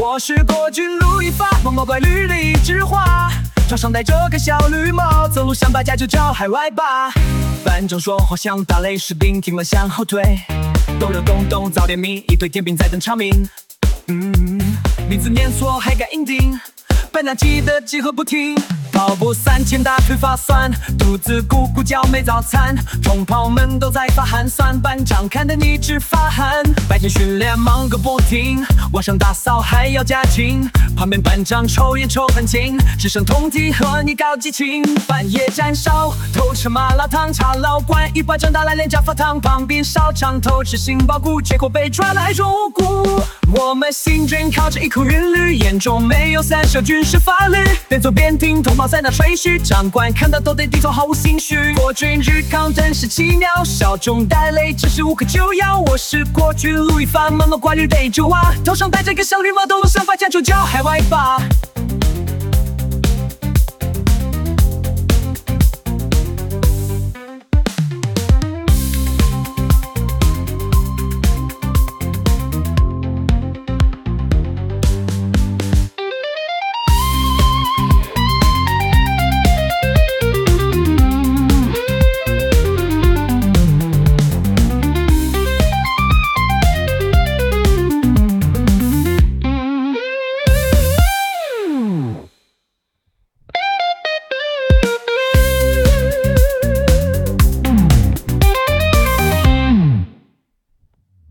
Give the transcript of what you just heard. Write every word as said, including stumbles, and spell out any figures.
我是国军路一发，毛毛怪绿的一枝花，头上戴着个小绿帽，走路像八家就叫海外吧。反正说话像打雷，士兵听了向后退，抖热咚咚早点名，一堆天兵在等长鸣。嗯，名字念错还敢硬顶，本来记得集合不停。跑步三千大腿发酸，肚子咕咕叫没早餐，同袍们都在发寒酸，班长看得你直发汗。白天训练忙个不停，晚上打扫还要加勤，旁边班长抽烟抽很勤，只剩同梯和你搞激情。半夜站哨偷吃麻辣烫，茶老馆一巴掌打来连家发烫，旁边烧肠偷吃杏鲍菇，结果被抓来捉无辜。我们行军靠着一口韵律，眼中没有散射军事法律，边走边听同袍在那吹嘘，长官看到都得低头毫无心虚。国军日抗真是奇妙，小中带雷只是无可救药。我是国军路一发，毛毛怪绿的一枝花，头上戴着个小绿帽，抖路像八家就叫海外吧。